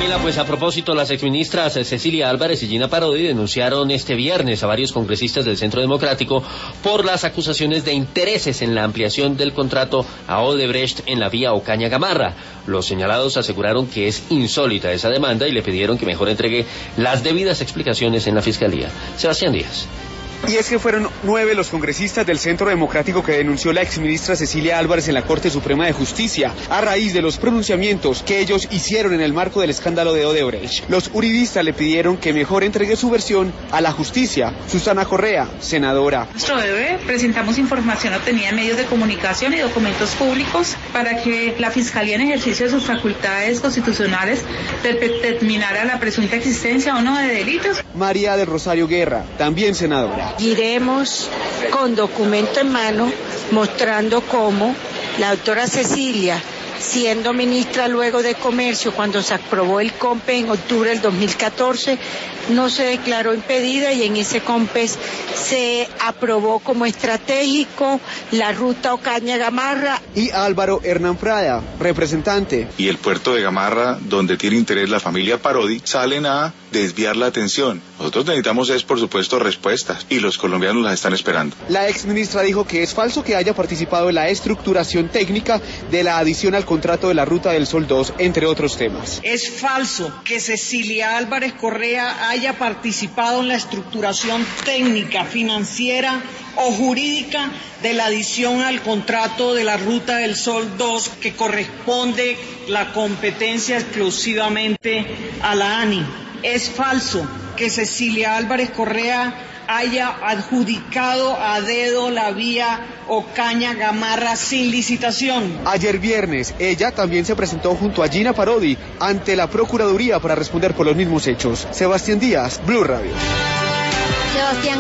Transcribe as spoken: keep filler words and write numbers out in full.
Camila, pues a propósito, las exministras Cecilia Álvarez y Gina Parodi denunciaron este viernes a varios congresistas del Centro Democrático por las acusaciones de intereses en la ampliación del contrato a Odebrecht en la vía Ocaña-Gamarra. Los señalados aseguraron que es insólita esa demanda y le pidieron que mejor entregue las debidas explicaciones en la Fiscalía. Sebastián Díaz. Y es que fueron nueve los congresistas del Centro Democrático que denunció la exministra Cecilia Álvarez en la Corte Suprema de Justicia a raíz de los pronunciamientos que ellos hicieron en el marco del escándalo de Odebrecht. Los uribistas le pidieron que mejor entregue su versión a la justicia. Susana Correa, senadora. Nuestro deber, presentamos información obtenida en medios de comunicación y documentos públicos para que la Fiscalía, en ejercicio de sus facultades constitucionales, determinara la presunta existencia o no de delitos. María del Rosario Guerra, también senadora. Iremos con documento en mano mostrando cómo la doctora Cecilia, siendo ministra luego de Comercio, cuando se aprobó el COMPES en octubre del dos mil catorce, no se declaró impedida y en ese COMPES se aprobó como estratégico la ruta Ocaña-Gamarra. Y Álvaro Hernán Prada, representante. Y el puerto de Gamarra, donde tiene interés la familia Parodi, salen a desviar la atención. Nosotros necesitamos es, por supuesto, respuestas, y los colombianos las están esperando. La exministra dijo que es falso que haya participado en la estructuración técnica de la adición al contrato de la Ruta del Sol dos, entre otros temas. Es falso que Cecilia Álvarez Correa haya participado en la estructuración técnica, financiera o jurídica de la adición al contrato de la Ruta del Sol dos, que corresponde la competencia exclusivamente a la ANI. Es falso que Cecilia Álvarez Correa haya adjudicado a dedo la vía Ocaña-Gamarra sin licitación. Ayer viernes, ella también se presentó junto a Gina Parodi ante la Procuraduría para responder por los mismos hechos. Sebastián Díaz, Blue Radio. Sebastián